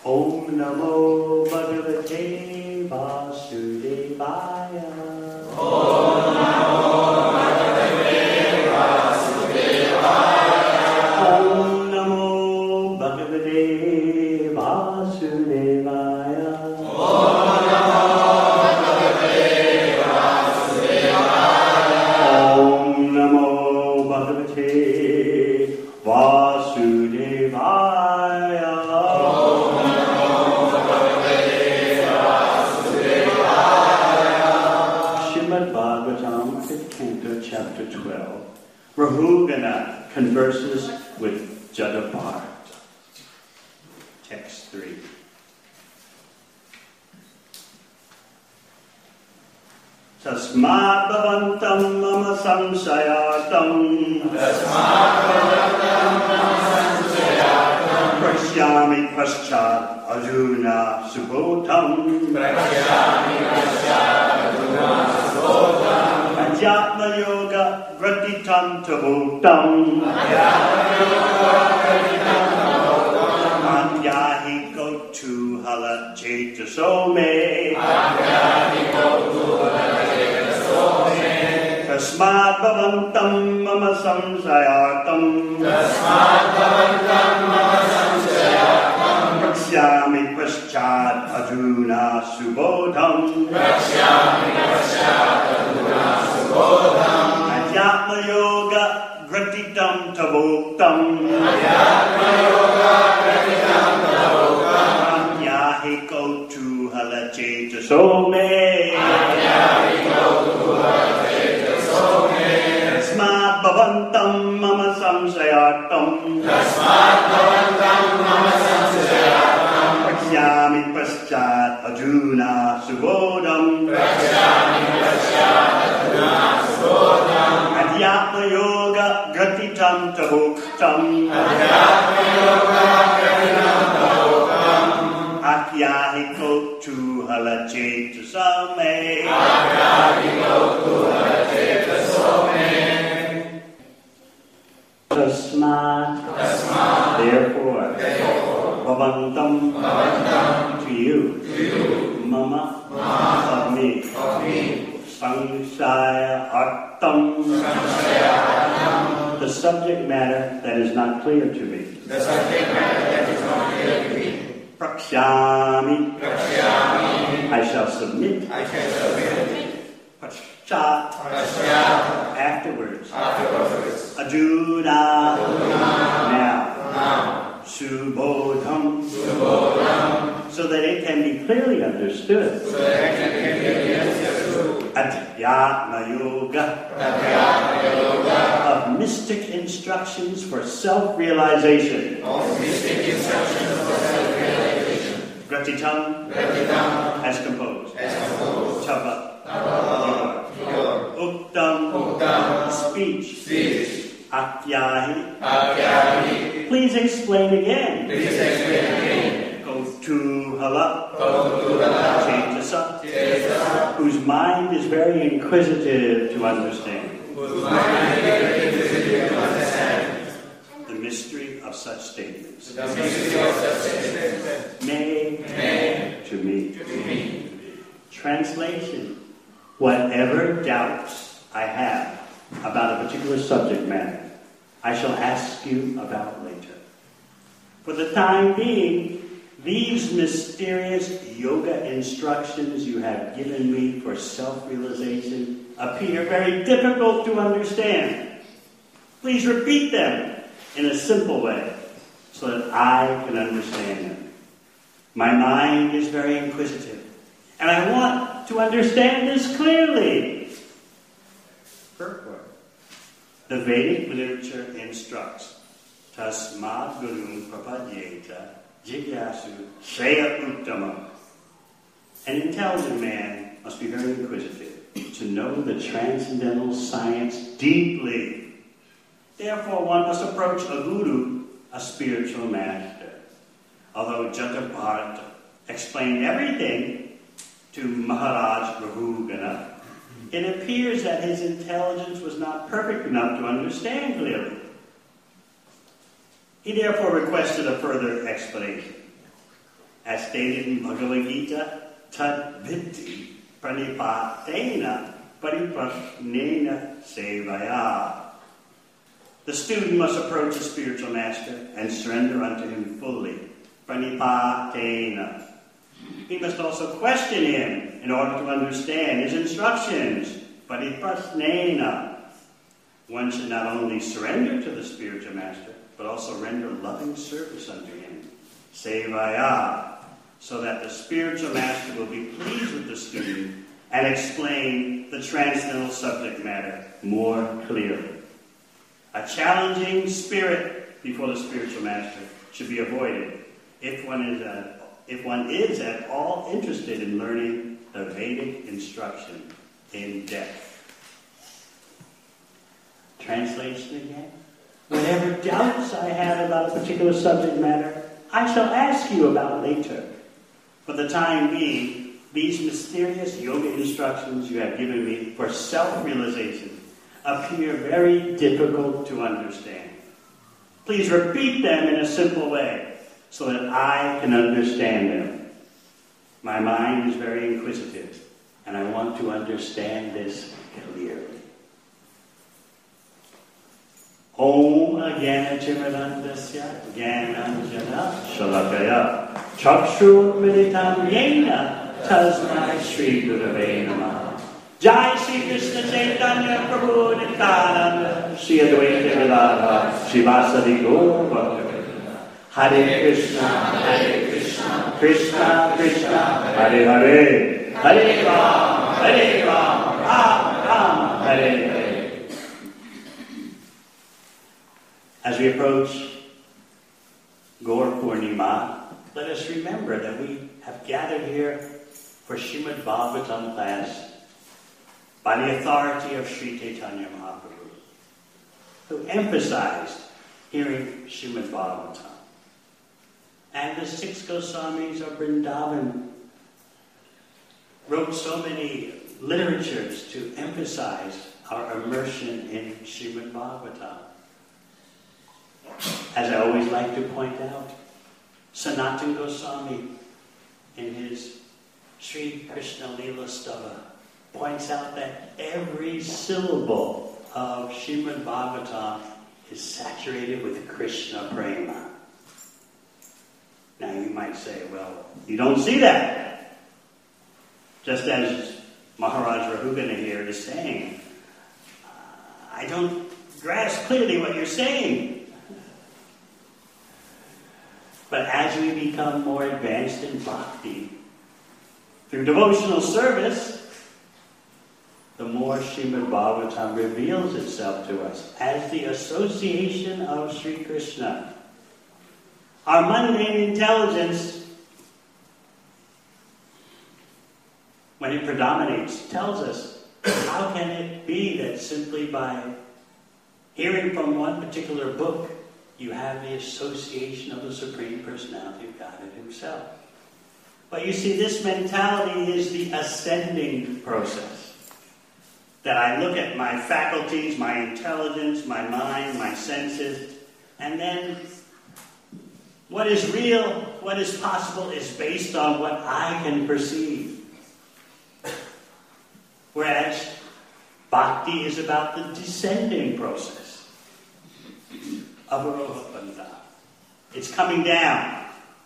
Om Namo Bhagavate Vasudevaya. Om Namo Bhagavate Vasudevaya. Om Namo Bhagavate Vasudevaya. Om Namo Bhagavate Vasudevaya. Om Namo Bhagavate Vasudevaya. Chapter 12. Rahugana converses with Jadabharata. Text 3. Tasmat bhavantam mama samsayartam. Prashyami paschat arjuna subodham. Adhyatma yoga gratitam tabhutam. Adhyahi gotu hala chetaso me. Tasmat bhavantam mama samsayartam. Praksyami paschat arjuna subodham. Adhyatma yoga gratitam tabhuktam. Adhyahi gotu hala chetaso me. Tasmat bhavantam mama samsayartam. Praksyami paschat arjuna subodham. Adhyatma yoga gratitam tabhuktam. Adhyahi gotu hala chetaso me. Tasmat, therefore, bhavantam, to you, mama, of me, samsaya artam, the subject matter that is not clear to me. Praksyami, I shall submit. Paschat, afterwards. Arjuna, now. Subodham, so that it can be clearly understood. Adhyatma yoga, of mystic instructions for self-realization. Gratitam, as composed. Chava, Uktam, speech. Akyahi. Please explain again. Kotuhala. Chetasa. Whose mind is very inquisitive to understand. The mystery of such statements. May to me. Translation. Whatever doubts I have about a particular subject matter, I shall ask you about later. For the time being, these mysterious yoga instructions you have given me for self-realization appear very difficult to understand. Please repeat them in a simple way so that I can understand them. My mind is very inquisitive, and I want to understand this clearly. Purport. The Vedic literature instructs, Tasmad Guru Prapadyeta Jigyasu Shreya Uttama. An intelligent man must be very inquisitive to know the transcendental science deeply. Therefore, one must approach a guru, a spiritual master. Although Jadabharata explained everything to Maharaj Rahugana, it appears that his intelligence was not perfect enough to understand clearly. He therefore requested a further explanation. as stated in Bhagavad Gita, tad vitti pranipatena pariprasnena sevaya. The student must approach the spiritual master and surrender unto him fully. Pranipatena. He must also question him in order to understand his instructions. Pariprasnena. One should not only surrender to the spiritual master, but also render loving service unto him. Sevaya. So that the spiritual master will be pleased with the student and explain the transcendental subject matter more clearly. A challenging spirit before the spiritual master should be avoided if one is at all interested in learning the Vedic instruction in depth. Translation again. Whatever doubts I have about a particular subject matter, I shall ask you about later. For the time being, these mysterious yoga instructions you have given me for self-realization appear very difficult to understand. Please repeat them in a simple way so that I can understand them. My mind is very inquisitive, and I want to understand this clearly. Om Jnana-Timirandasya Jnananjana Shalakaya Chakshur Militam Yena Tasmai Shri Gurave Namah. Jai Shri Krishna Chaitanya Prabhu Nityananda Shri Advaita Gadadhara Srivasadi Gaur Bhakta. Hare Krishna, Krishna Krishna, Hare Hare, Hare Ram, Ram Ram, Hare Hare. As we approach Gaur Purnima, let us remember that we have gathered here for Srimad Bhagavatam class by the authority of Sri Chaitanya Mahaprabhu, who emphasized hearing Srimad Bhagavatam. And the 6 Goswamis of Vrindavan wrote so many literatures to emphasize our immersion in Srimad Bhagavatam. As I always like to point out, Sanatana Goswami, in his Sri Krishna Leela Stava, points out that every syllable of Srimad Bhagavatam is saturated with Krishna prema. Now you might say, well, you don't see that. Just as Maharaj Rahugana here is saying, I don't grasp clearly what you're saying. But as we become more advanced in bhakti, through devotional service, the more Srimad Bhagavatam reveals itself to us as the association of Sri Krishna. Our mundane intelligence, when it predominates, tells us, how can it be that simply by hearing from one particular book, you have the association of the Supreme Personality of Godhead Himself? But you see, this mentality is the ascending process. That I look at my faculties, my intelligence, my mind, my senses, and then what is real, what is possible, is based on what I can perceive. Whereas bhakti is about the descending process. Avaroha. It's coming down.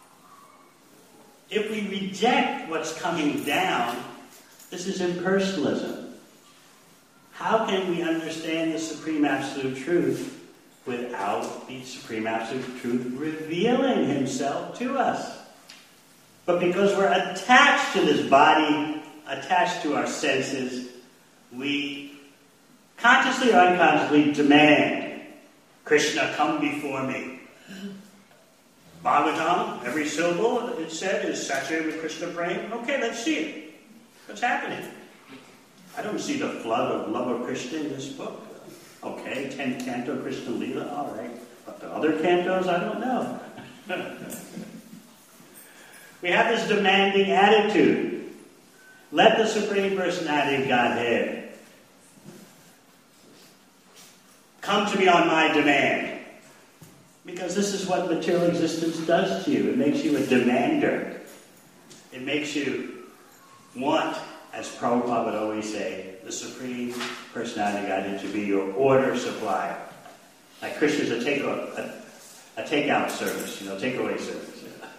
If we reject what's coming down, this is impersonalism. How can we understand the Supreme Absolute Truth without the Supreme Absolute Truth revealing Himself to us? But because we're attached to this body, attached to our senses, we consciously or unconsciously demand, Krishna, come before me. Bhagavatam, every syllable it said is saturated with Krishna praying. Okay, let's see it. What's happening? I don't see the flood of love of Krishna in this book. Okay, 10th canto Krishna Leela, all right. But the other cantos, I don't know. We have this demanding attitude. Let the Supreme Personality of Godhead come to me on my demand. Because this is what material existence does to you. It makes you a demander. It makes you want, as Prabhupada would always say, the Supreme Personality Godhead to be your order supplier. Like Krishna's a takeout service, takeaway service.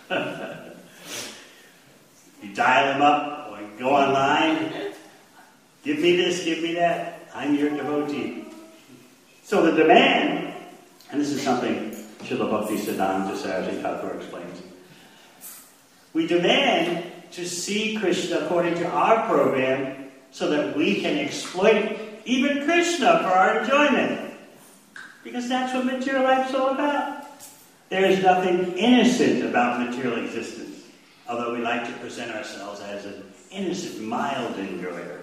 You dial him up or you go online. Give me this, give me that. I'm your devotee. So the demand, and this is something Srila Bhaktisiddhanta Saraswati Thakur explains. We demand to see Krishna according to our program so that we can exploit even Krishna for our enjoyment. Because that's what material life's all about. There is nothing innocent about material existence, although we like to present ourselves as an innocent, mild enjoyer.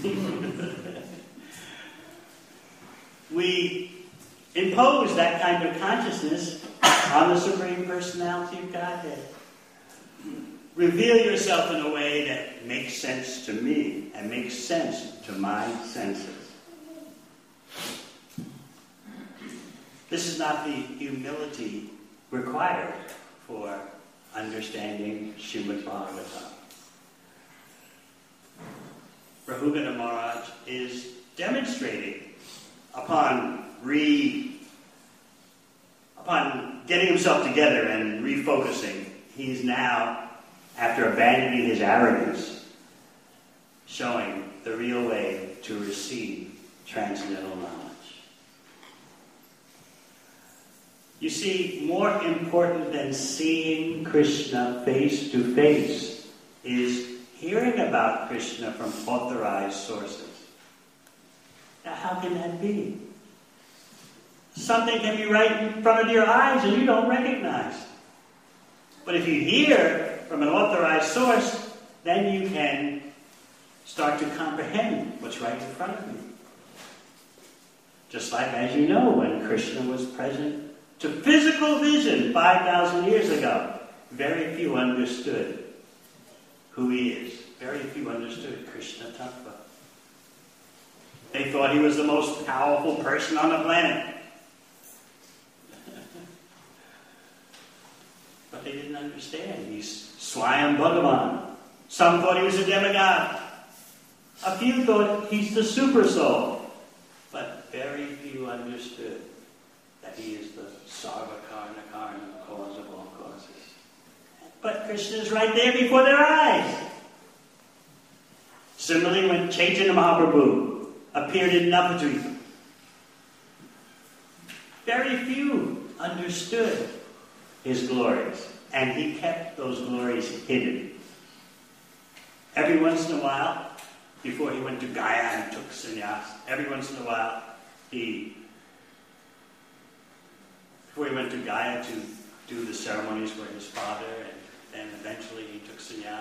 We impose that kind of consciousness on the Supreme Personality of Godhead. Reveal yourself in a way that makes sense to me and makes sense to my senses. This is not the humility required for understanding Srimad Bhagavatam. Rahugana Maharaj is demonstrating upon getting himself together and refocusing. He's now, after abandoning his arrogance, showing the real way to receive transcendental knowledge. You see, more important than seeing Krishna face to face is hearing about Krishna from authorized sources. Now, how can that be? Something can be right in front of your eyes and you don't recognize. But if you hear from an authorized source, then you can start to comprehend what's right in front of you. Just like, as you know, when Krishna was present to physical vision 5,000 years ago, very few understood who he is. Very few understood Krishna Tattva. They thought he was the most powerful person on the planet. But they didn't understand. He's Swayam Bhagavan. Some thought he was a demigod. A few thought he's the super soul. But very few understood that he is the Sarva Karna Karna, cause of all causes. But Krishna is right there before their eyes. Similarly, when Chaitanya Mahaprabhu appeared in Navadvipa, very few understood his glories, and he kept those glories hidden. Every once in a while, before he went to Gaya and took sannyas, before he went to Gaya to do the ceremonies for his father, and then eventually he took sannyas.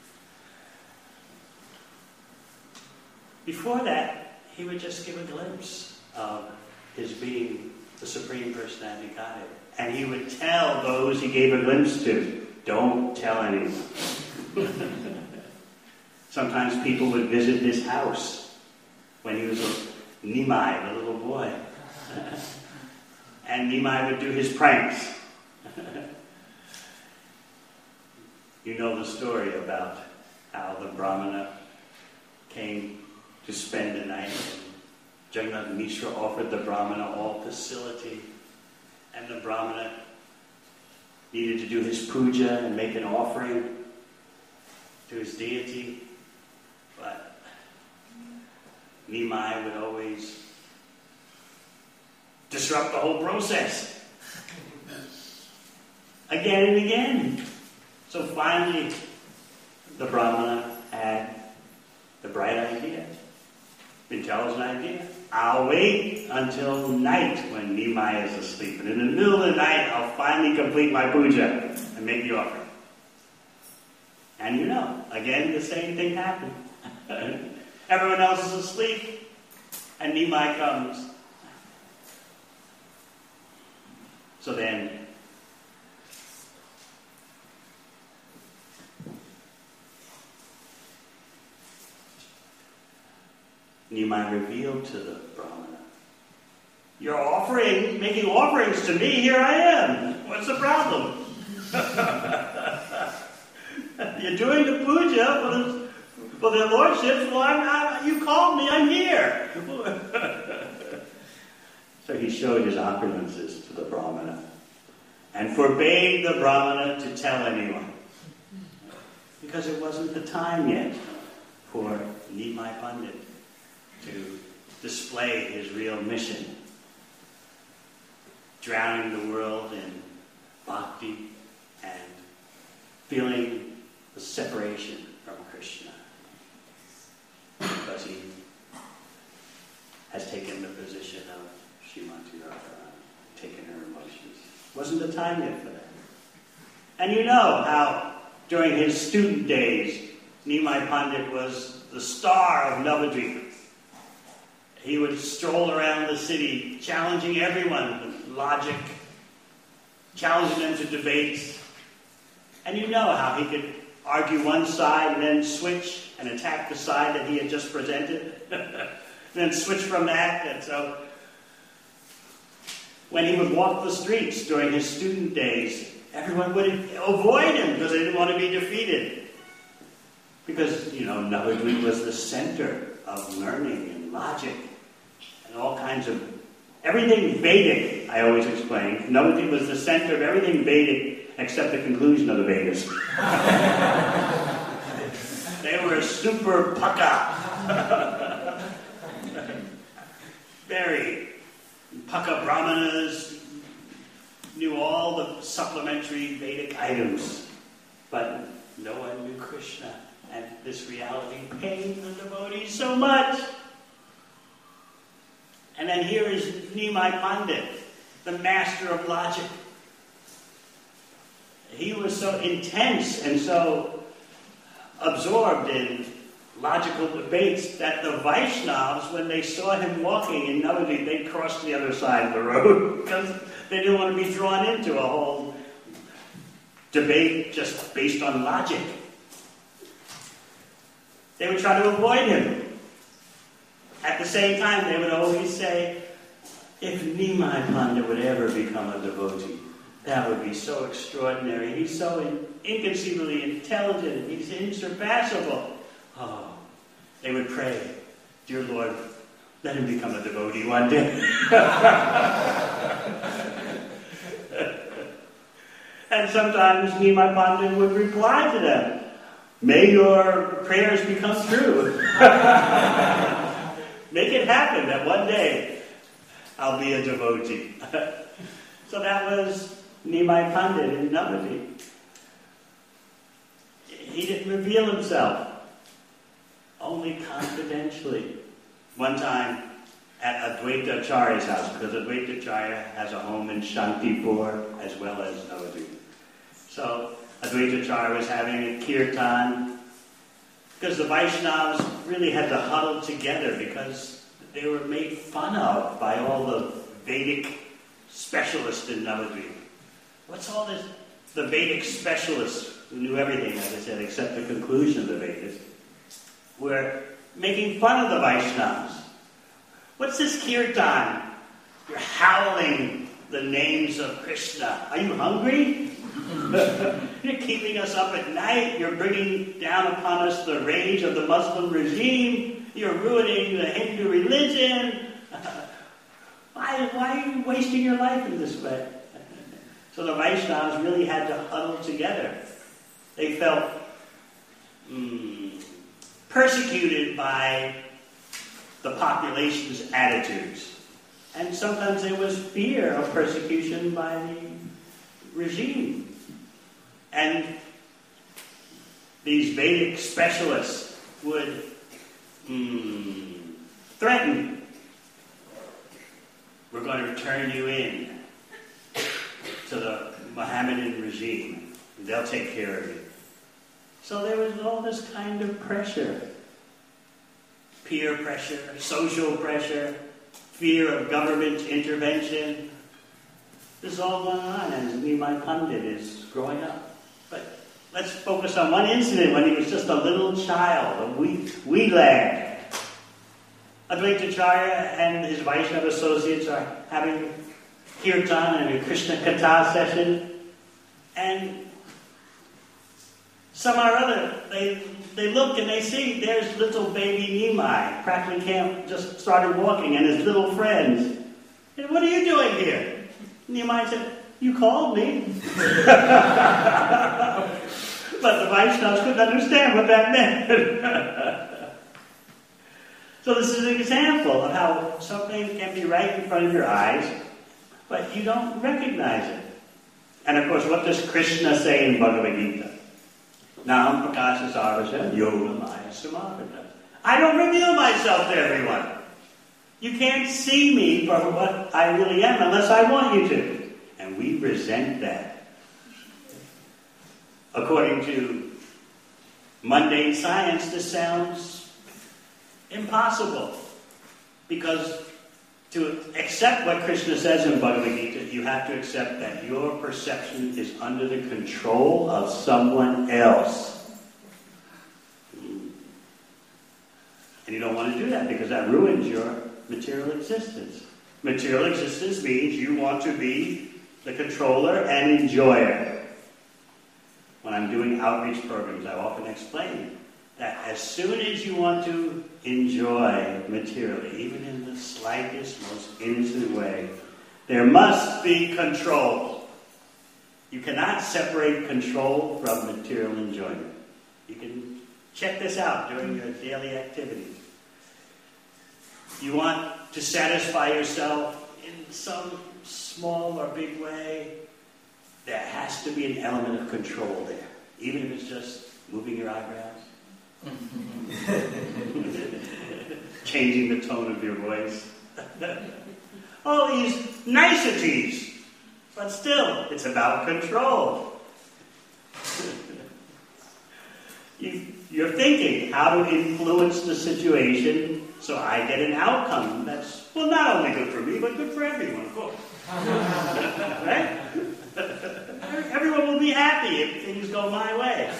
Before that, he would just give a glimpse of his being the Supreme Personality Godhead. And he would tell those he gave a glimpse to, don't tell anyone. Sometimes people would visit his house when he was a Nimai, the little boy. And Nimai would do his pranks. You know the story about how the Brahmana came to spend the night. Jagannath Mishra offered the Brahmana all facility. And the Brahmana needed to do his puja and make an offering to his deity. But Nimai would always disrupt the whole process. Again and again. So finally, the Brahmana had the bright idea, intelligent idea. I'll wait until night when Nimai is asleep. And in the middle of the night, I'll finally complete my puja and make the offering. And again, the same thing happened. Everyone else is asleep, and Nimai comes. So then, Nimai revealed to the Brahmana, "You're making offerings to me, here I am. What's the problem?" you're doing the puja for their lordships. Well, you called me, I'm here. So he showed his opulences to the Brahmana and forbade the Brahmana to tell anyone, because it wasn't the time yet for Nimai Pandit to display his real mission, drowning the world in bhakti and feeling the separation from Krishna, because he has taken the position of Srimati Radharani, taken her emotions. Wasn't the time yet for that. And you know how during his student days, Nimai Pandit was the star of Navadvip. He would stroll around the city, challenging everyone with logic, challenging them to debates. And you know how he could argue one side and then switch and attack the side that he had just presented. And then switch from that. And so when he would walk the streets during his student days, everyone would avoid him because they didn't want to be defeated. Because, Navadvip was the center of learning and logic and all kinds of everything Vedic, I always explain. Navadvip was the center of everything Vedic except the conclusion of the Vedas. They were super paka. Very paka brahmanas, knew all the supplementary Vedic items, but no one knew Krishna. And this reality pained the devotees so much. And then here is Nimai Pandit, the master of logic. He was so intense and so absorbed in logical debates that the Vaishnavas, when they saw him walking in Navadvip, they'd cross to the other side of the road because they didn't want to be drawn into a whole debate just based on logic. They would try to avoid him. At the same time, they would always say, if Nimai Pandit would ever become a devotee, that would be so extraordinary. He's so inconceivably intelligent. He's insurpassable. Oh, they would pray, dear Lord, let him become a devotee one day. And sometimes Nimai Pandit would reply to them, may your prayers become true. Make it happen that one day I'll be a devotee. So that was Nimai Pandit in Navadvip. He didn't reveal himself, only confidentially. One time at Advaita Acharya's house, because Advaita Acharya has a home in Shantipur as well as Navadvip. So Advaita Acharya was having a kirtan, because the Vaishnavas really had to huddle together because they were made fun of by all the Vedic specialists in Navadvip. What's all this? The Vedic specialists who knew everything, as I said, except the conclusion of the Vedas, were making fun of the Vaishnavas. What's this kirtan? You're howling the names of Krishna. Are you hungry? You're keeping us up at night. You're bringing down upon us the rage of the Muslim regime. You're ruining the Hindu religion. Why are you wasting your life in this way? So the Vaishnavas really had to huddle together. They felt persecuted by the population's attitudes. And sometimes there was fear of persecution by the regime. And these Vedic specialists would threaten, we're going to turn you in to the Mohammedan regime. They'll take care of you. So there was all this kind of pressure. Peer pressure, social pressure, fear of government intervention. This is all going on as Nimai Pandit is growing up. But let's focus on one incident when he was just a little child, a wee lad. Advaita Acharya and his Vaishnava associates are having kirtan and a Krishna Katha session. And Some or other, they look and they see there's little baby Nimai. Practically Camp just started walking and his little friends. And what are you doing here? Nimai said, you called me. But the Vaishnavas couldn't understand what that meant. So this is an example of how something can be right in front of your eyes, but you don't recognize it. And of course, what does Krishna say in Bhagavad Gita? Naham prakasha sarvasya yoga maya samavita. I don't reveal myself to everyone. You can't see me for what I really am unless I want you to. And we resent that. According to mundane science, this sounds impossible. Because to accept what Krishna says in Bhagavad Gita, you have to accept that your perception is under the control of someone else. And you don't want to do that because that ruins your material existence. Material existence means you want to be the controller and enjoyer. When I'm doing outreach programs, I often explain that as soon as you want to enjoy materially, even in the slightest, most innocent way, there must be control. You cannot separate control from material enjoyment. You can check this out during your daily activities. You want to satisfy yourself in some small or big way, there has to be an element of control there, even if it's just moving your eyebrows, changing the tone of your voice. All these niceties, but still, it's about control. You're thinking how to influence the situation so I get an outcome that's, well, not only good for me, but good for everyone, of course. Right? Everyone will be happy if things go my way.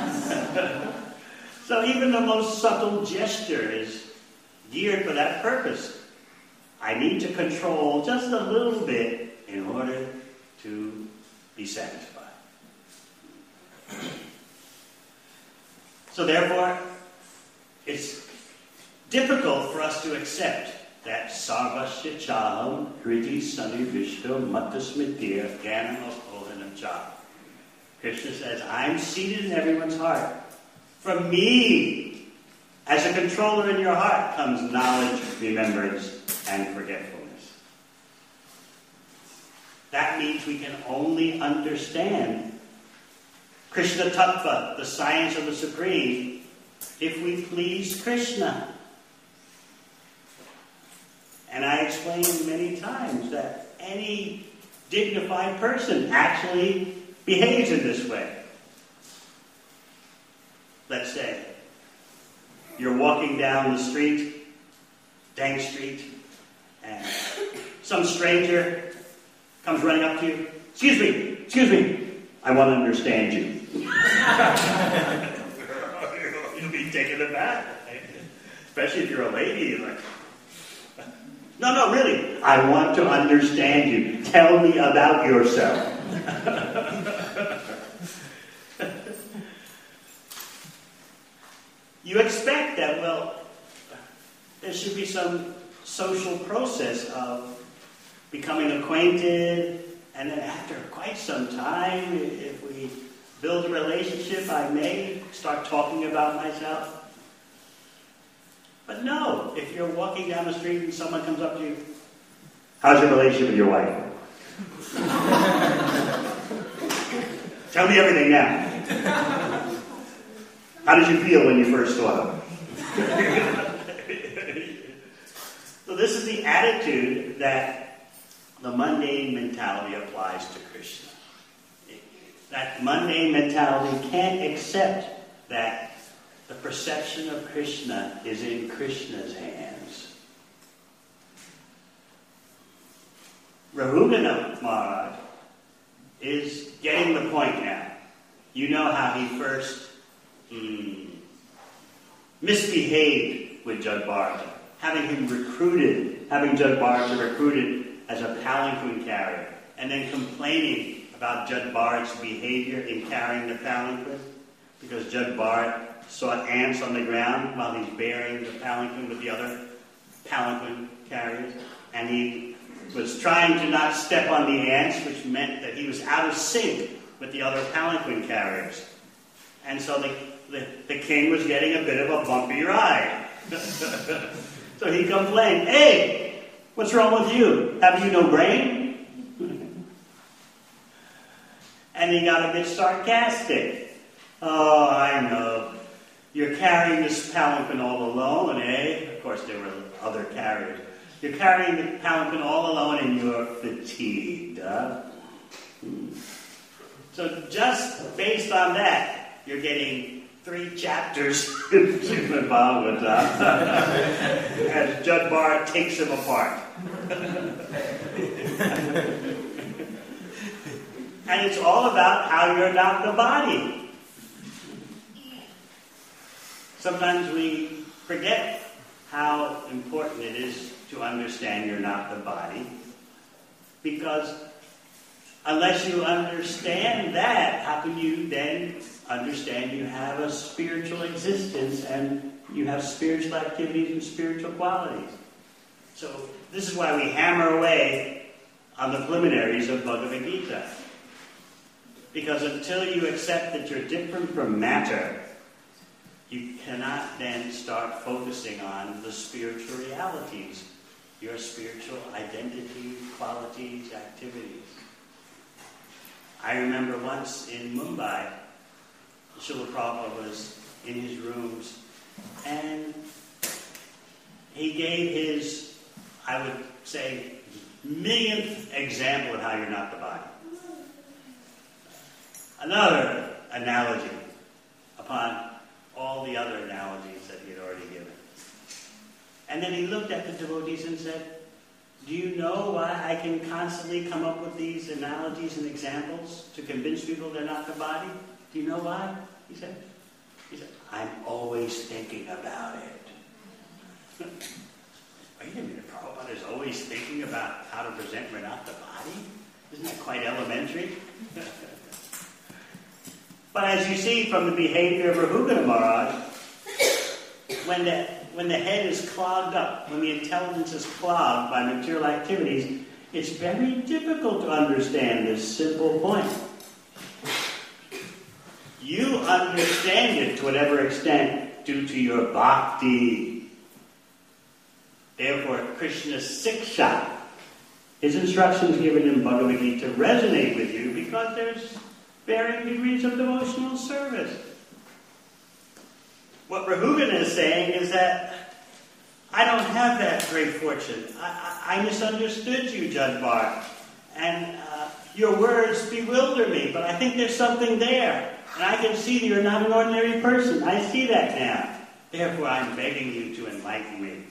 So even the most subtle gesture is geared for that purpose. I need to control just a little bit in order to be satisfied. So therefore, it's difficult for us to accept that sarvasya chaham hridi sanivishto mattasmitir jnanam apohanam cha. Krishna says, I'm seated in everyone's heart. From me, as a controller in your heart, comes knowledge, remembrance, and forgetfulness. That means we can only understand Krishna Tattva, the science of the Supreme, if we please Krishna. And I explained many times that any dignified person actually behaves in this way. Let's say you're walking down the street, Dang Street, and some stranger comes running up to you. Excuse me, I want to understand you. You'll be taken aback. Especially if you're a lady, you're like, no, really, I want to understand you. Tell me about yourself. You expect that, well, there should be some social process of becoming acquainted, and then after quite some time, if we build a relationship, I may start talking about myself. But no, if you're walking down the street and someone comes up to you, how's your relationship with your wife? Tell me everything now. How did you feel when you first saw them? So this is the attitude that the mundane mentality applies to Krishna. That mundane mentality can't accept that the perception of Krishna is in Krishna's hands. Raghunatha Maharaj is getting the point now. You know how he first misbehaved with Jad Bharata, having Jad Bharata recruited as a palanquin carrier, and then complaining about Jad Bharata's behavior in carrying the palanquin. because Judge Bart saw ants on the ground while he's bearing the palanquin with the other palanquin carriers, and he was trying to not step on the ants, which meant that he was out of sync with the other palanquin carriers. And so the king was getting a bit of a bumpy ride. So he complained, "Hey, what's wrong with you? Have you no brain?" And he got a bit sarcastic. "Oh, I know. You're carrying this palanquin all alone, eh?" Of course, there were other carriers. "You're carrying the palanquin all alone and you're fatigued, huh?" So just based on that, you're getting 3 chapters in Srimad Bhagavatam as Judge Bart takes him apart. And it's all about how you're not the body. Sometimes we forget how important it is to understand you're not the body, because unless you understand that, how can you then understand you have a spiritual existence and you have spiritual activities and spiritual qualities? So this is why we hammer away on the preliminaries of Bhagavad Gita. Because until you accept that you're different from matter, you cannot then start focusing on the spiritual realities, your spiritual identity, qualities, activities. I remember once in Mumbai, Srila Prabhupada was in his rooms, and he gave his, I would say, millionth example of how you're not the body. Another analogy upon all the other analogies that he had already given. And then he looked at the devotees and said, "Do you know why I can constantly come up with these analogies and examples to convince people they're not the body? Do you know why?" He said, "I'm always thinking about it." Wait a minute, Prabhupada is always thinking about how to present we're not the body? Isn't that quite elementary? But as you see from the behavior of Rahugana Maharaj, when the head is clogged up, when the intelligence is clogged by material activities, it's very difficult to understand this simple point. You understand it to whatever extent due to your bhakti. Therefore, Krishna's siksha, his instructions given in Bhagavad Gita, resonate with you because there's varying degrees of devotional service. What Rahugana is saying is that I don't have that great fortune. I misunderstood you, Judge Bart, and your words bewilder me, but I think there's something there, and I can see that you're not an ordinary person. I see that now. Therefore, I'm begging you to enlighten me.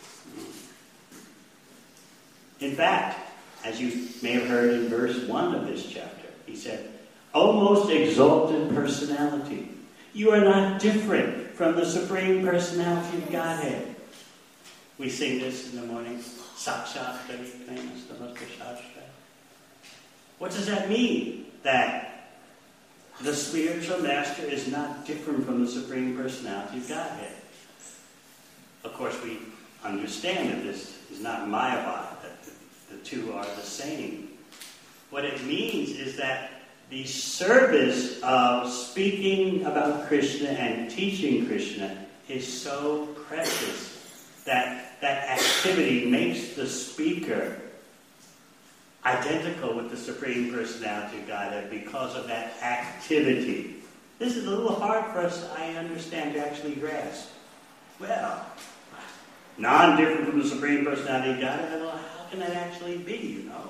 In fact, as you may have heard in verse 1 of this chapter, he said, "O most exalted personality, you are not different from the Supreme Personality of Godhead." We sing this in the morning. Sakshat Namaste Shastra. What does that mean? That the spiritual master is not different from the Supreme Personality of Godhead. Of course, we understand that this is not Mayavad, that the two are the same. What it means is that the service of speaking about Krishna and teaching Krishna is so precious that that activity makes the speaker identical with the Supreme Personality of Godhead because of that activity. This is a little hard for us, I understand, to actually grasp. Well, non-different from the Supreme Personality of Godhead, well, how can that actually be, you know?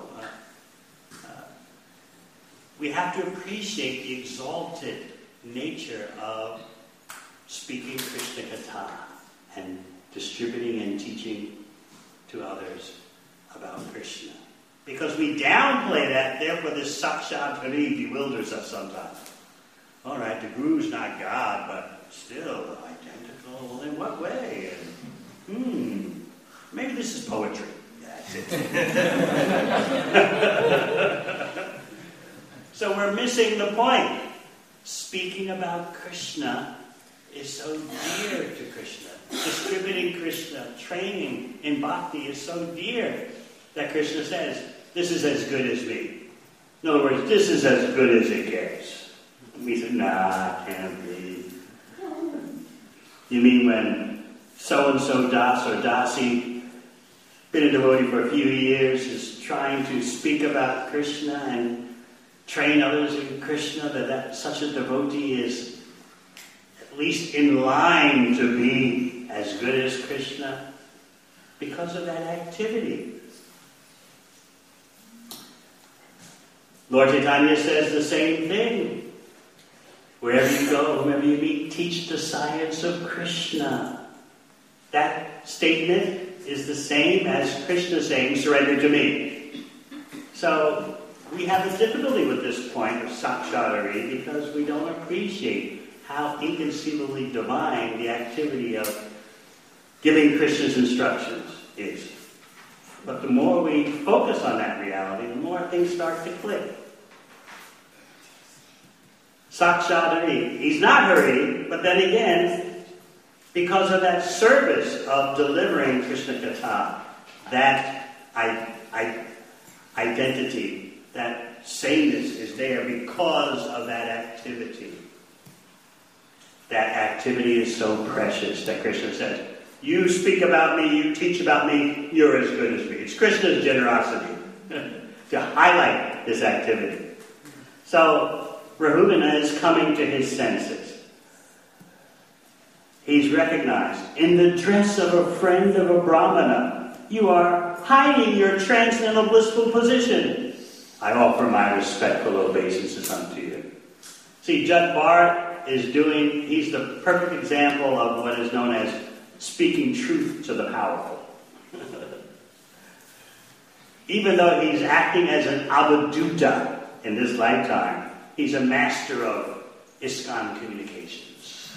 We have to appreciate the exalted nature of speaking Krishna Katha and distributing and teaching to others about Krishna. Because we downplay that, therefore this Sakshat Hari bewilders us sometimes. All right, the Guru's not God, but still identical. Well, in what way? And, maybe this is poetry. That's it. So we're missing the point. speaking about Krishna is so dear to Krishna. Distributing Krishna, training in bhakti is so dear that Krishna says, this is as good as me. In other words, this is as good as it gets. And we say, nah, can't be. You mean when so-and-so Das or Dasi, been a devotee for a few years, is trying to speak about Krishna and train others in Krishna, that such a devotee is at least in line to be as good as Krishna because of that activity. Lord Chaitanya says the same thing. Wherever you go, whomever you meet, teach the science of Krishna. That statement is the same as Krishna saying, surrender to me. So we have a difficulty with this point of Sakshadari because we don't appreciate how inconceivably divine the activity of giving Krishna's instructions is. But the more we focus on that reality, the more things start to click. Sakshadari. He's not Hari, but then again, because of that service of delivering Krishna Katha, that identity, that sameness is there because of that activity. That activity is so precious that Krishna says, you speak about me, you teach about me, you're as good as me. It's Krishna's generosity to highlight this activity. So, Rahugana is coming to his senses. He's recognized, in the dress of a friend of a Brahmana, you are hiding your transcendental blissful position. I offer my respectful obeisances unto you. See, Jat Bharat he's the perfect example of what is known as speaking truth to the powerful. Even though he's acting as an Avaduta in this lifetime, he's a master of ISKCON communications.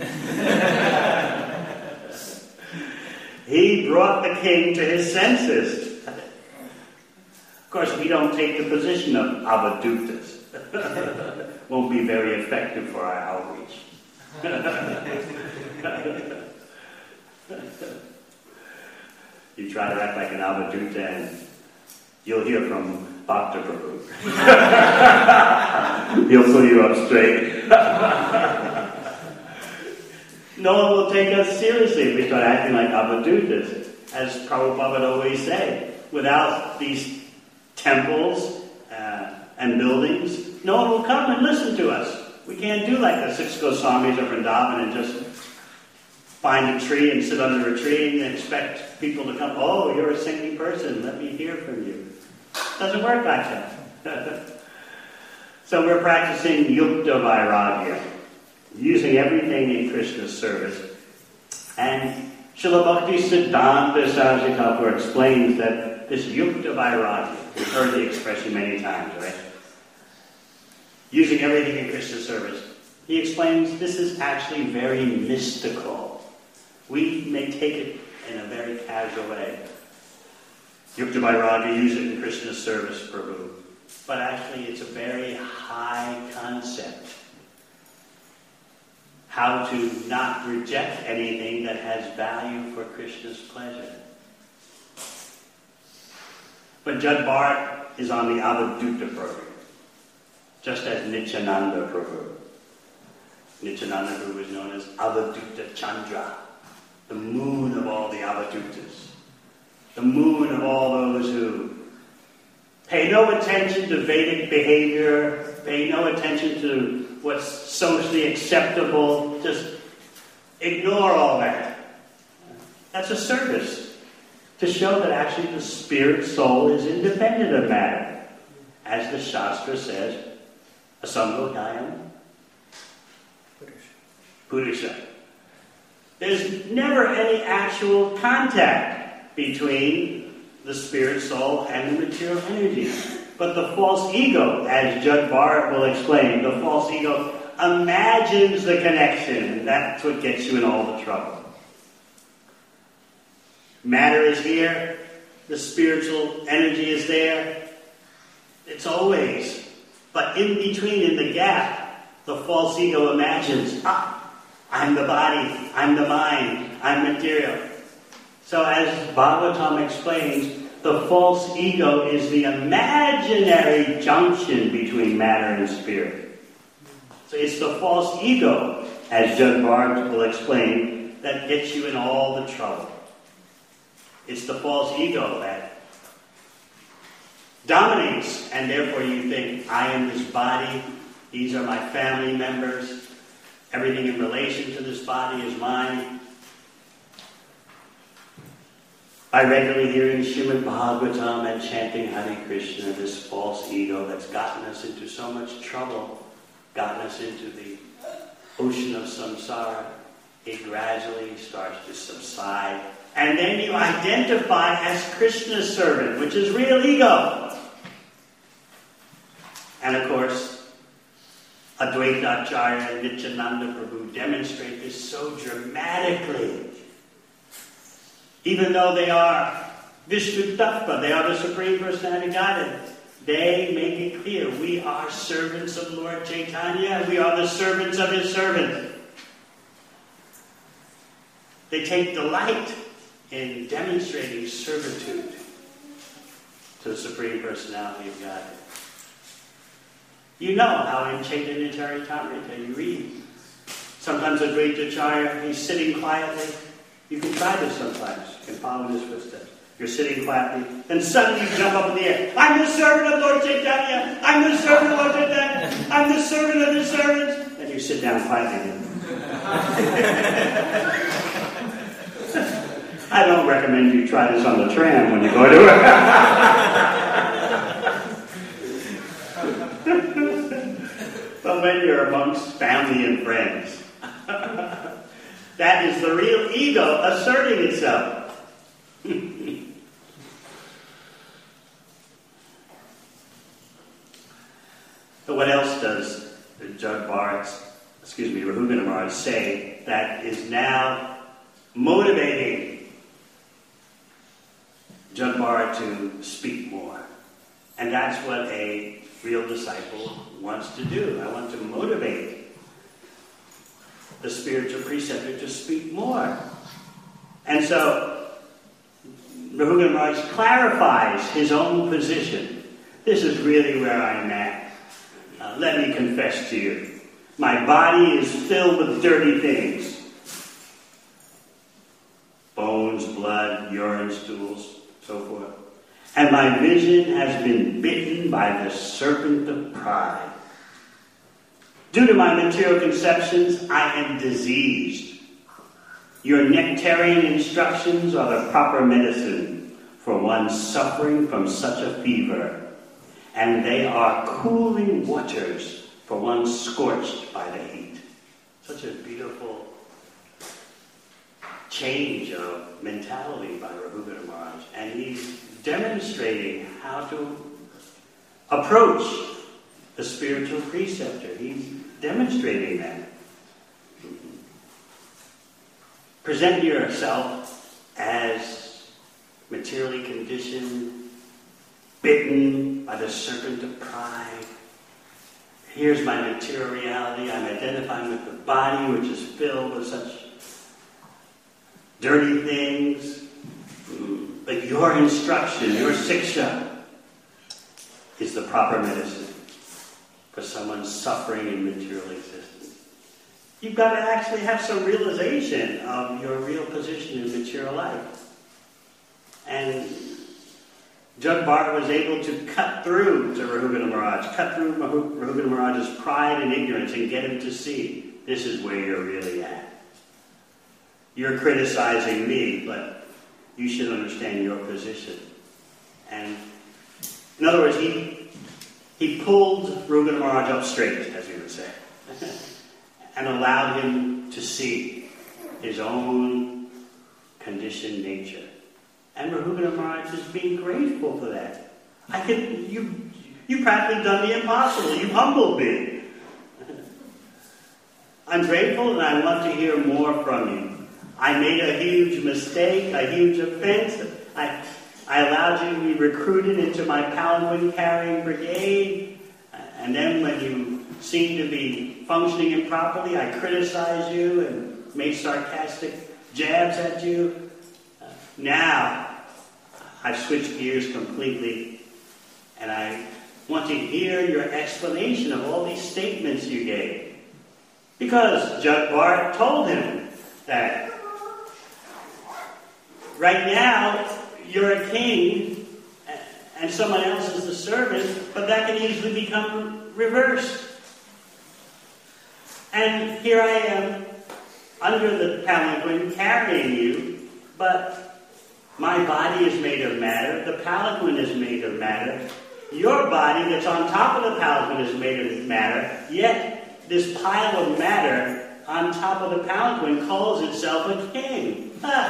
He brought the king to his senses. Of course, we don't take the position of Avadutas. Won't be very effective for our outreach. You try to act like an Avaduta and you'll hear from Bhakta Prabhu. He'll pull you up straight. No one will take us seriously if we start acting like Avadutas. As Prabhupada would always say, without these temples and buildings, no one will come and listen to us. We can't do like the 6 Goswamis of Vrindavan and just find a tree and sit under a tree and expect people to come, oh, you're a saintly person, let me hear from you. It doesn't work like that. So we're practicing Yukta Vairagya, using everything in Krishna's service. And Srila Bhakti Siddhanta Saraswati Thakur explains that this Yukta Vairagya, we've heard the expression many times, right? Using everything in Krishna's service. He explains this is actually very mystical. We may take it in a very casual way. Yukta Vairagya, use it in Krishna's service, Prabhu. But actually it's a very high concept. How to not reject anything that has value for Krishna's pleasure. But Jat Bharat is on the Avaduta program. Just as Nityananda Prabhu. Nityananda Prabhu is known as Avaduta Chandra, the moon of all the Avadutas, the moon of all those who pay no attention to Vedic behavior, pay no attention to what's socially acceptable, just ignore all that. That's a service to show that actually the spirit soul is independent of matter. As the Shastra says, Asambhogayam Purusha. There's never any actual contact between the spirit soul and the material energy. But the false ego, as Jat Bharat will explain, the false ego imagines the connection, and that's what gets you in all the trouble. Matter is here, the spiritual energy is there. It's always. But in between, in the gap, The false ego imagines, I'm the body, I'm the mind, I'm material. So as Bhagavatam explains, the false ego is the imaginary junction between matter and spirit. So it's the false ego, as Jud Bharat will explain, that gets you in all the trouble. It's the false ego that dominates, and therefore you think, I am this body, these are my family members, everything in relation to this body is mine. By regularly hearing Srimad Bhagavatam and chanting Hare Krishna, this false ego that's gotten us into so much trouble, gotten us into the ocean of samsara, it gradually starts to subside. And then you identify as Krishna's servant, which is real ego. And of course, Advaita Acharya and Nityananda Prabhu demonstrate this so dramatically. Even though they are Vishnu Tattva, they are the Supreme Personality of Godhead, they make it clear, we are servants of Lord Chaitanya, we are the servants of His servant. They take delight in demonstrating servitude to the Supreme Personality of Godhead. You know how in Chaitanya Charitamrita you read. Sometimes Advaita Acharya, he's sitting quietly. You can try this sometimes. You can follow in his footsteps. You're sitting quietly, then suddenly you jump up in the air. I'm the servant of Lord Chaitanya. I'm the servant of Lord Chaitanya. I'm the servant of His servants. Then you sit down quietly again. I don't recommend you try this on the tram when you go to it. But when you're amongst family and friends, that is the real ego asserting itself. So what else does Rahugana Maharaj say that is now motivating Jud Bharat to speak more? And that's what a real disciple wants to do. I want to motivate the spiritual preceptor to speak more. And so Rahugana Maharaj clarifies his own position. This is really where I'm at. Let me confess to you. My body is filled with dirty things. Bones, blood, urine, stools, so forth. And my vision has been bitten by the serpent of pride. Due to my material conceptions, I am diseased. Your nectarian instructions are the proper medicine for one suffering from such a fever. And they are cooling waters for one scorched by the heat. Such a beautiful change of mentality by Rahugana Maharaj. And he's demonstrating how to approach the spiritual preceptor. He's demonstrating that. Present yourself as materially conditioned, bitten by the serpent of pride. Here's my material reality. I'm identifying with the body which is filled with such dirty things. But your instruction, your siksha, is the proper medicine for someone suffering in material existence. You've got to actually have some realization of your real position in material life. And Jud Bharat was able to cut through to Rahugana Maharaj, cut through Rahugana Maharaj's pride and ignorance and get him to see this is where you're really at. You're criticizing me, but you should understand your position. And in other words, he pulled Rahugana Maharaj up straight, as we would say, and allowed him to see his own conditioned nature. And Rahugana Maharaj is being grateful for that. You practically done the impossible. You humbled me. I'm grateful and I want to hear more from you. I made a huge mistake, a huge offense. I allowed you to be recruited into my palanquin carrying brigade. And then when you seem to be functioning improperly, I criticize you and make sarcastic jabs at you. Now, I've switched gears completely, and I want to hear your explanation of all these statements you gave. Because Judge Bart told him that right now you're a king and someone else is the servant, but that can easily become reversed. And here I am under the palanquin carrying you, but my body is made of matter, the palanquin is made of matter, your body that's on top of the palanquin is made of matter, yet this pile of matter on top of the palanquin calls itself a king.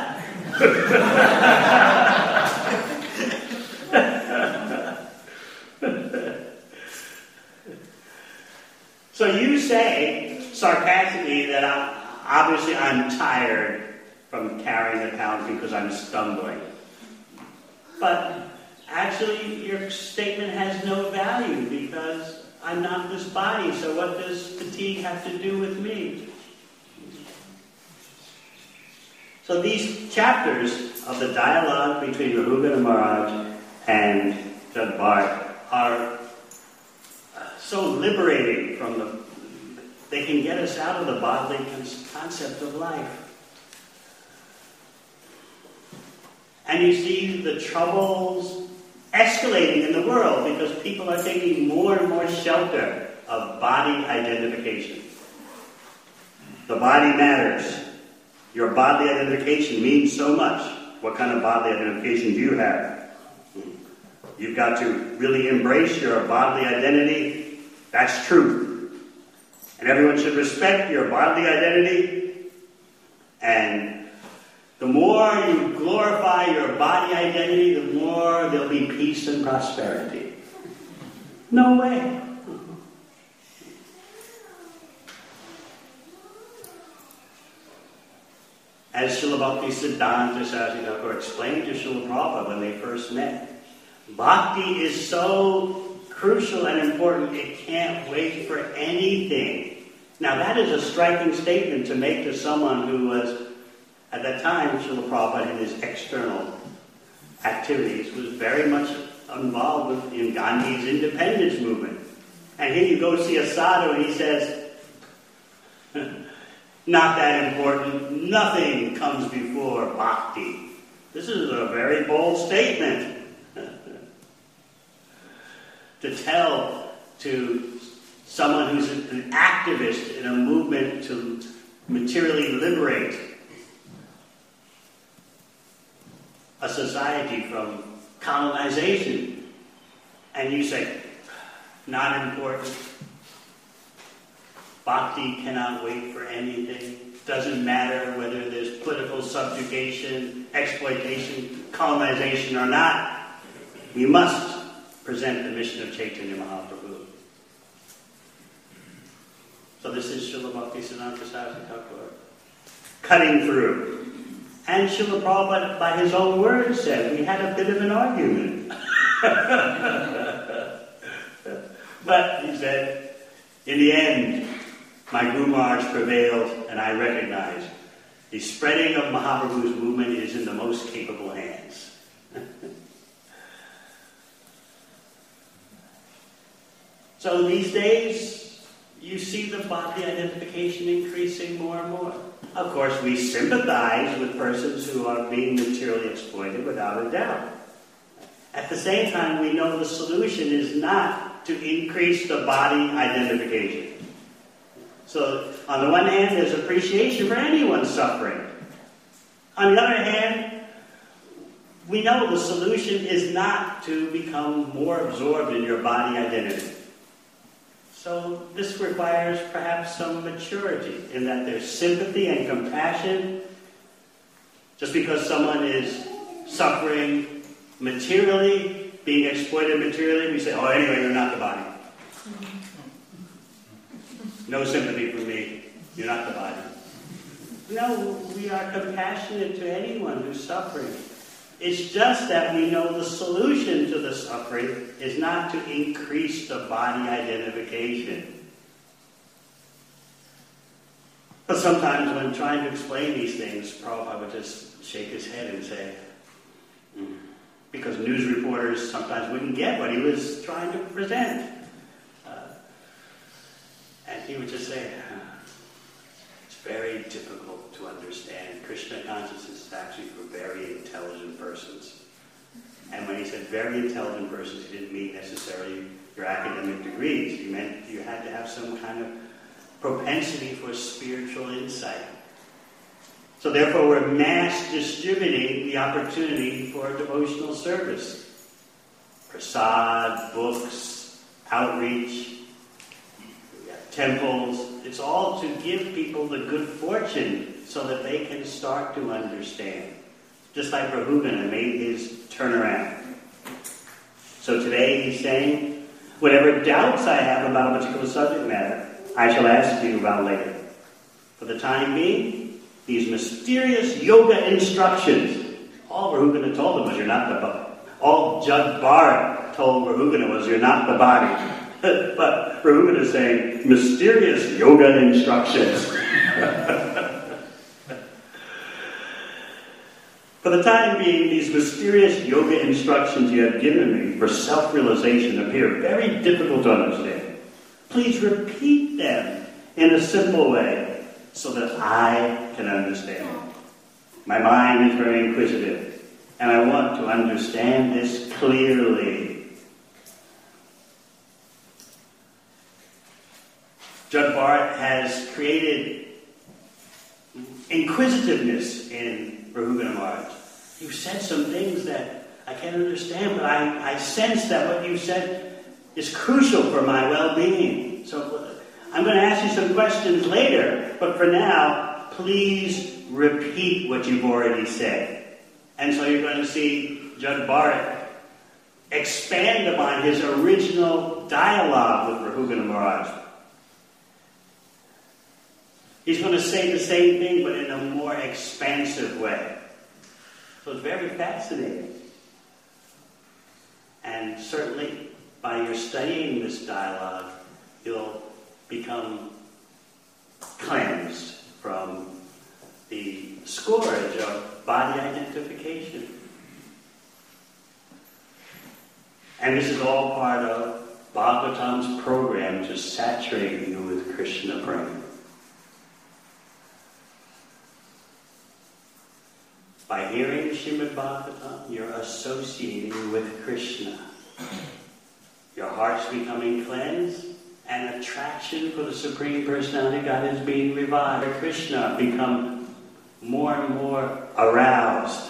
So you say, sarcastically, that I'm tired from carrying the palanquin because I'm stumbling. But actually, your statement has no value because I'm not this body, so what does fatigue have to do with me? So these chapters of the dialogue between Rahuga Maharaj and Judge Bart are so liberating they can get us out of the bodily concept of life. And you see the troubles escalating in the world because people are taking more and more shelter of body identification. The body matters. Your bodily identification means so much. What kind of bodily identification do you have? You've got to really embrace your bodily identity. That's truth. And everyone should respect your bodily identity. And the more you glorify your body identity, the more there'll be peace and prosperity. No way. As Srila Bhaktisiddhanta Saraswati Thakur explained to Srila Prabhupada when they first met, bhakti is so crucial and important, it can't wait for anything. Now that is a striking statement to make to someone who was, at that time, Srila Prabhupada in his external activities was very much involved in Gandhi's independence movement. And here you go see a sadhu and he says, not that important, nothing comes before bhakti. This is a very bold statement to tell to someone who's an activist in a movement to materially liberate a society from colonization. And you say, not important. Bhakti cannot wait for anything. Doesn't matter whether there's political subjugation, exploitation, colonization or not. We must present the mission of Chaitanya Mahaprabhu. So this is Srila Bhaktisiddhanta Saraswati Thakur cutting through. And Srila Prabhupada, by his own words, said, we had a bit of an argument. But, he said, in the end, my Guru Maharaj prevailed, and I recognize the spreading of Mahaprabhu's movement is in the most capable hands. So these days, you see the body identification increasing more and more. Of course, we sympathize with persons who are being materially exploited without a doubt. At the same time, we know the solution is not to increase the body identification. So, on the one hand, there's appreciation for anyone suffering. On the other hand, we know the solution is not to become more absorbed in your body identity. So, this requires perhaps some maturity in that there's sympathy and compassion. Just because someone is suffering materially, being exploited materially, we say, oh, anyway, you're not the body. No sympathy for me. You're not the body. No, we are compassionate to anyone who's suffering. It's just that we know the solution to the suffering is not to increase the body identification. But sometimes when trying to explain these things, Prabhupada would just shake his head and say, because news reporters sometimes wouldn't get what he was trying to present. And he would just say, it's very difficult to understand. Krishna consciousness is actually for very intelligent persons. And when he said very intelligent persons, he didn't mean necessarily your academic degrees. He meant you had to have some kind of propensity for spiritual insight. So therefore, we're mass distributing the opportunity for a devotional service. Prasad, books, outreach, we have temples. It's all to give people the good fortune so that they can start to understand. Just like Rahugana made his turnaround. So today he's saying, whatever doubts I have about a particular subject matter, I shall ask you about later. For the time being, these mysterious yoga instructions, all Rahugana told him was you're not the body. All Jud Bharat told Rahugana was you're not the body. But Rahugana is saying mysterious yoga instructions. For the time being, these mysterious yoga instructions you have given me for self-realization appear very difficult to understand. Please repeat them in a simple way so that I can understand them. My mind is very inquisitive, and I want to understand this clearly. Jud Bharat has created inquisitiveness in Rahugana Maharaj. You said some things that I can't understand, but I sense that what you said is crucial for my well-being. So I'm going to ask you some questions later, but for now, please repeat what you've already said. And so you're going to see Jud Bharat expand upon his original dialogue with Rahugana Maharaj. He's going to say the same thing, but in a more expansive way. So it's very fascinating. And certainly, by your studying this dialogue, you'll become cleansed from the scourge of body identification. And this is all part of Bhagavatam's program to saturate you with Krishna prema. By hearing Srimad Bhagavatam, you're associating with Krishna. Your heart's becoming cleansed, and attraction for the Supreme Personality of God is being revived. Krishna become more and more aroused.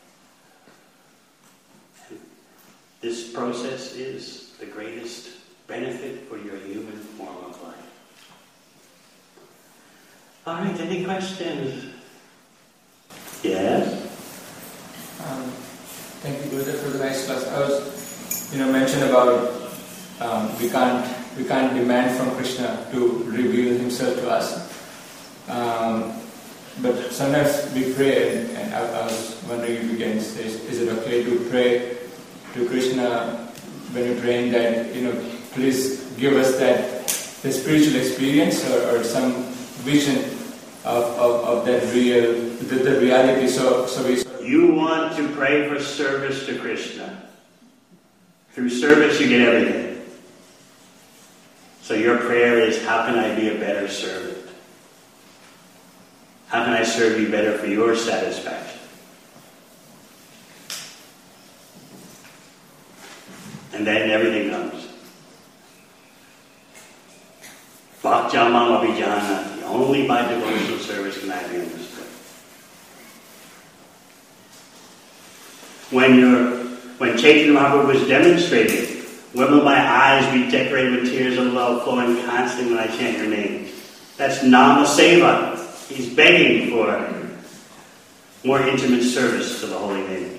And this process is the greatest benefit for your human form of life. All right, any questions? Yes? Thank you, Gurudev, for the nice class. I was, mentioned about we can't demand from Krishna to reveal himself to us. But sometimes we pray, and I was wondering if you can say, is it okay to pray to Krishna when you're praying that, please give us the spiritual experience or some vision of that the reality. So we. You want to pray for service to Krishna. Through service, you get everything. So your prayer is, how can I be a better servant? How can I serve you better for your satisfaction? And then everything comes. Bhaktyamam abhijanati. Only by devotional service can I be understood. When Chaitanya Mahaprabhu was demonstrating, when will my eyes be decorated with tears of love flowing constantly when I chant your name? That's Nama Seva. He's begging for more intimate service to the holy name.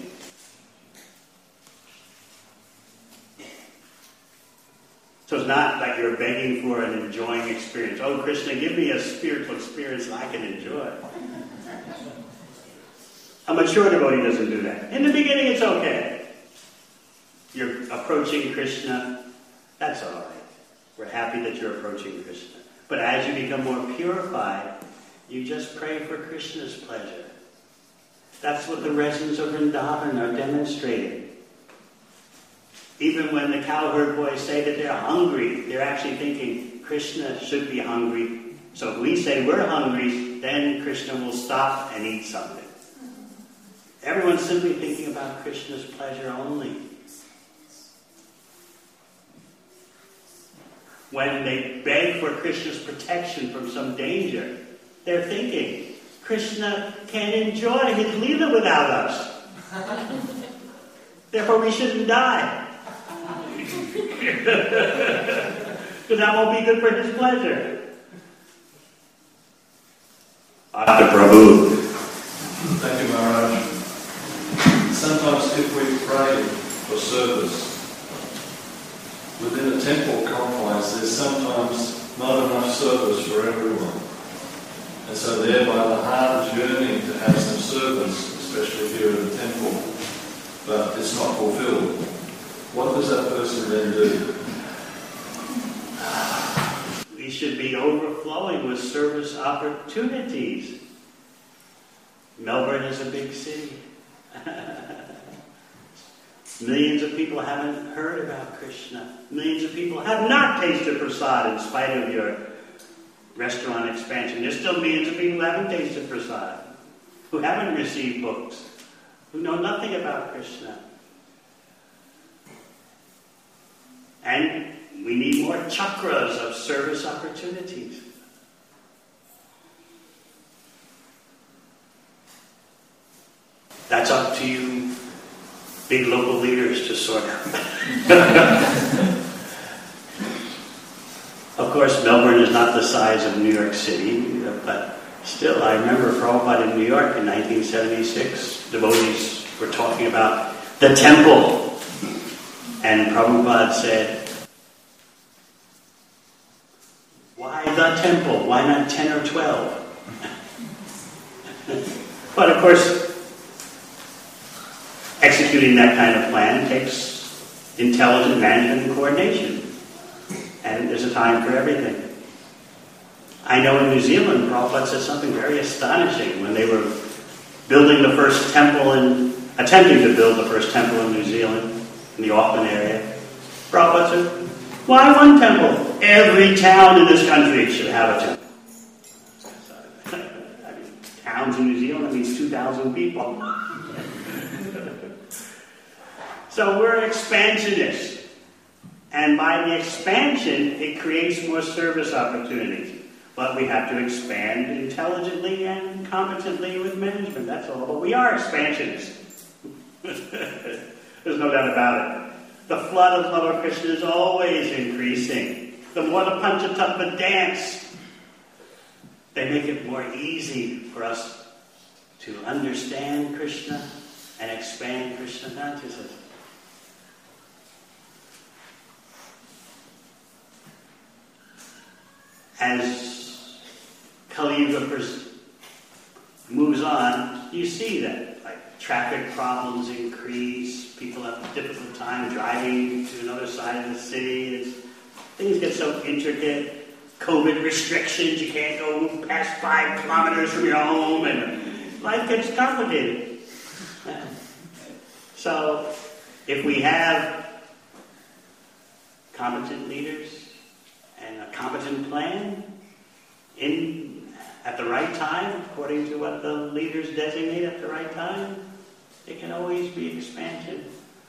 So it's not like you're begging for an enjoying experience. Oh, Krishna, give me a spiritual experience that I can enjoy. A mature devotee doesn't do that. In the beginning, it's okay. You're approaching Krishna, that's all right. We're happy that you're approaching Krishna. But as you become more purified, You just pray for Krishna's pleasure. That's what the residents of Vrindavan are demonstrating. Even when the cowherd boys say that they're hungry, they're actually thinking Krishna should be hungry. So if we say we're hungry, then Krishna will stop and eat something. Everyone's simply thinking about Krishna's pleasure only. When they beg for Krishna's protection from some danger, they're thinking, Krishna can't enjoy his Leela without us. Therefore we shouldn't die. Because that won't be good for his pleasure. Prabhu. Thank you, Maharaj. Sometimes if we pray for service, within a temple confines, there's sometimes not enough service for everyone. And so thereby the heart is yearning to have some service, especially here in the temple, but it's not fulfilled. What does that person then do? We should be overflowing with service opportunities. Melbourne is a big city. Millions of people haven't heard about Krishna. Millions of people have not tasted prasad in spite of your restaurant expansion. There's still millions of people who haven't tasted prasad, who haven't received books, who know nothing about Krishna. And we need more chakras of service opportunities. That's up to you, big local leaders, to sort out. Of course, Melbourne is not the size of New York City, but still, I remember Prabhupada in New York in 1976, devotees were talking about the temple. And Prabhupada said, why the temple? Why not 10 or 12? But of course, executing that kind of plan takes intelligent management and coordination. And there's a time for everything. I know in New Zealand, Prabhupada said something very astonishing when they were building the first temple attempting to build the first temple in New Zealand, in the Auckland area. Prabhupada said, why one temple? Every town in this country should have a temple. I mean, towns in New Zealand, that means 2,000 people. So we're expansionists. And by the expansion, it creates more service opportunities. But we have to expand intelligently and competently with management, that's all. But we are expansionists. There's no doubt about it. The flood of love of Krishna is always increasing. The more the Panchatattva dance, they make it more easy for us to understand Krishna and expand Krishna consciousness. As Kali Yuga moves on, you see that traffic problems increase, people have a difficult time driving to another side of the city, things get so intricate, COVID restrictions, you can't go past 5 kilometers from your home, and life gets complicated. So, if we have competent leaders, and a competent plan at the right time, according to what the leaders designate at the right time, it can always be expansion.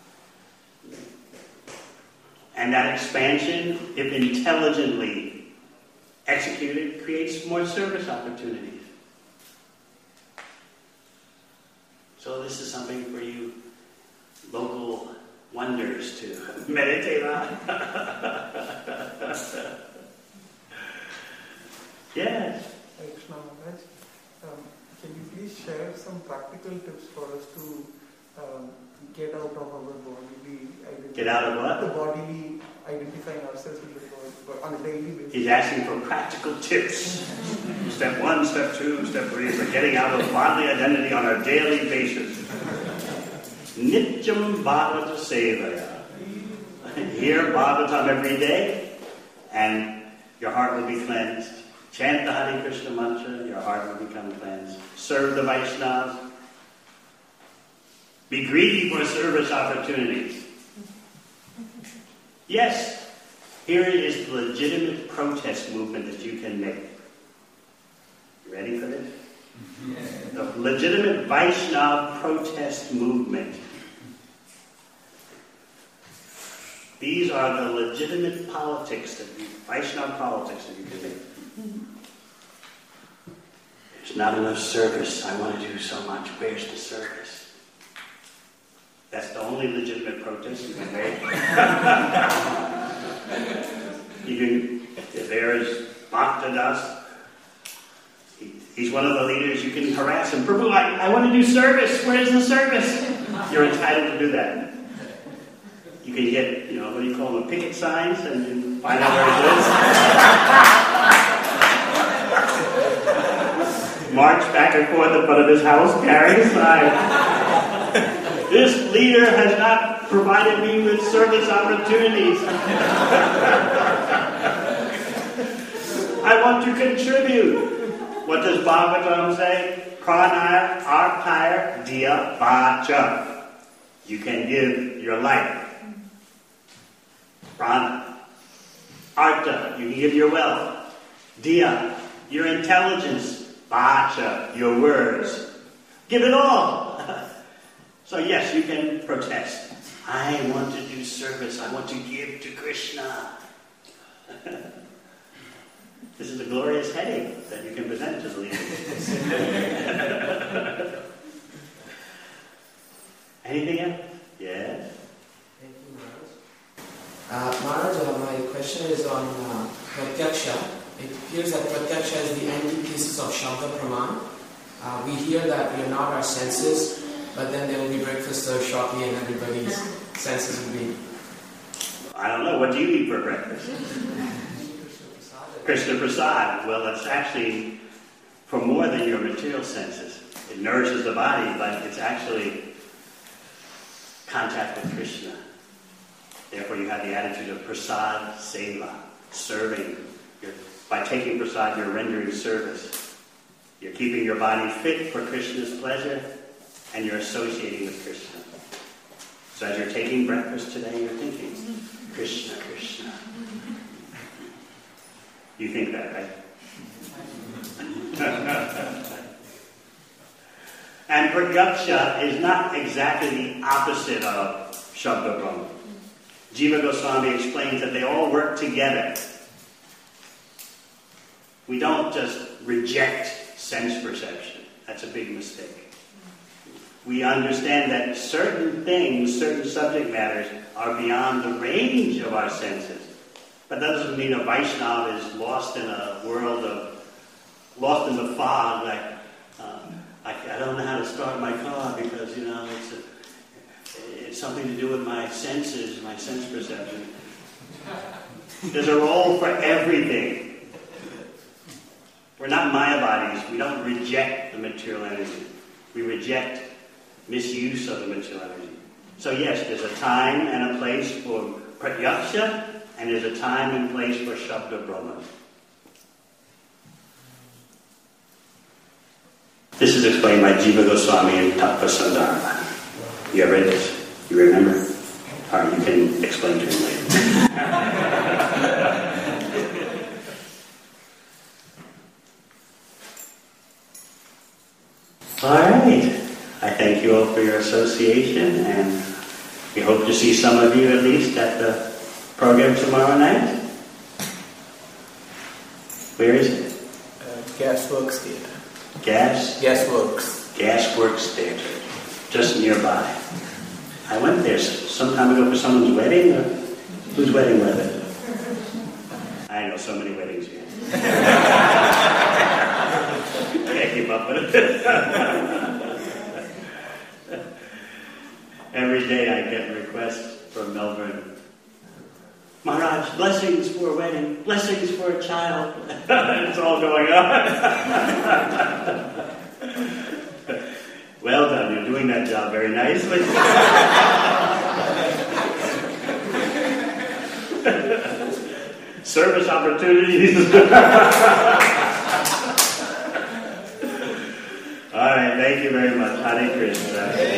And that expansion, if intelligently executed, creates more service opportunities. So this is something for you local wonders to meditate on. Yes. Krishna Maharaj, can you please share some practical tips for us to get out of our bodily identity? Get out of what? The bodily identifying ourselves with the body on a daily basis. He's asking for practical tips. Step 1, step 2, step 3 for getting out of bodily identity on a daily basis. Nityam Bhagavata Sevaya. Hear Bhagavatam every day, and your heart will be cleansed. Chant the Hare Krishna mantra, your heart will become cleansed. Serve the Vaishnavas. Be greedy for service opportunities. Yes, here is the legitimate protest movement that you can make. You ready for this? The legitimate Vaishnava protest movement. These are the legitimate politics, Vaishnava politics that you can make. There's not enough service. I want to do so much. Where's the service? That's the only legitimate protest you can make. If there is Bhaktadas, he's one of the leaders, you can harass him. Prabhu, I want to do service. Where's the service? You're entitled to do that. You can get, what do you call them, picket signs, and you find out where it is. March back and forth in front of his house, carrying a sign. This leader has not provided me with service opportunities. I want to contribute. What does Bhagavatam say? Prana artaya diya vacha. You can give your life. Prana. Arta, you can give your wealth. Diya, your intelligence. Vacha, your words. Give it all. So yes, you can protest. I want to do service. I want to give to Krishna. This is a glorious heading that you can present to the leader. Anything else? Yes? Thank you, Maharaj. Maharaj, my question is on Pratyaksha. It appears that Pratyaksha is the antithesis of Shabda Praman. We hear that we are not our senses, but then there will be breakfast served shortly and everybody's senses will be... I don't know. What do you eat for breakfast? Krishna Prasad. Well, it's actually for more than your material senses. It nourishes the body, but it's actually contact with Krishna. Therefore, you have the attitude of Prasad Seva, serving. By taking Prasad, you're rendering service. You're keeping your body fit for Krishna's pleasure, and you're associating with Krishna. So as you're taking breakfast today, you're thinking, Krishna, Krishna. You think that, right? And Pratyaksha is not exactly the opposite of Shabda Brahma. Jiva Goswami explains that they all work together. We don't just reject sense perception. That's a big mistake. We understand that certain things, certain subject matters, are beyond the range of our senses. But that doesn't mean a Vaishnava is lost in a world lost in the fog, like, I don't know how to start my car because, it's something to do with my senses, my sense perception. There's a role for everything. We're not Maya bodies. We don't reject the material energy. We reject misuse of the material energy. So yes, there's a time and a place for Pratyaksha, and there's a time and place for Shabda Brahma. This is explained by Jiva Goswami in Tattva Sandarbha. You ever read this? You remember? All right, you can explain to him later. All right. I thank you all for your association, and we hope to see some of you at least at the program tomorrow night. Where is it? Gasworks Theatre. Gasworks Theatre. Just nearby. I went there some time ago for someone's wedding. Whose wedding was it? I know so many weddings here. Can't keep up with it. Every day I get requests from Melbourne. Maharaj, blessings for a wedding, blessings for a child. It's all going on. Well done, you're doing that job very nicely. Service opportunities. right, thank you very much. Hare Krishna.